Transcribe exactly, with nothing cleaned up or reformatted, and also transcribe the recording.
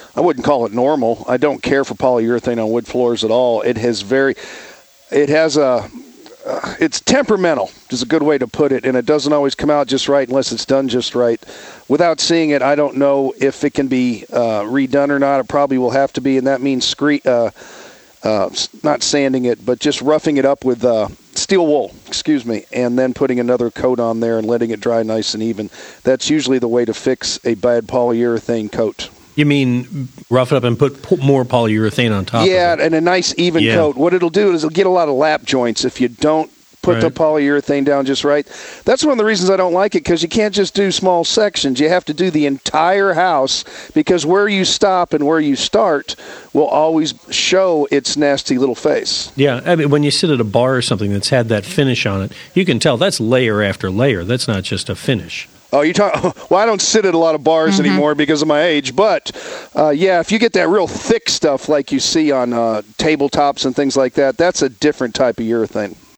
I wouldn't call it normal. I don't care for polyurethane on wood floors at all. It has very, it has a, uh, it's temperamental is a good way to put it, and it doesn't always come out just right unless it's done just right. Without seeing it, I don't know if it can be uh, redone or not. It probably will have to be, and that means scree- uh, uh, not sanding it, but just roughing it up with uh, steel wool, excuse me, and then putting another coat on there and letting it dry nice and even. That's usually the way to fix a bad polyurethane coat. You mean rough it up and put po- more polyurethane on top yeah, of it? and a nice even yeah. coat. What it'll do is it'll get a lot of lap joints if you don't put right. the polyurethane down just right. That's one of the reasons I don't like it, because you can't just do small sections. You have to do the entire house, because where you stop and where you start will always show its nasty little face. Yeah, I mean, when you sit at a bar or something that's had that finish on it, you can tell that's layer after layer. That's not just a finish. Oh, you talk? Well, I don't sit at a lot of bars mm-hmm. anymore because of my age. But uh, yeah, if you get that real thick stuff like you see on uh, tabletops and things like that, that's a different type of urethane.